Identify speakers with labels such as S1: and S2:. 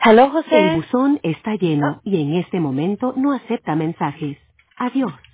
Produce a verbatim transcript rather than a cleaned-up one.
S1: Aló,
S2: El
S1: José.
S2: buzón está
S1: ¿Ah?
S2: lleno y en este momento no acepta mensajes. Adiós.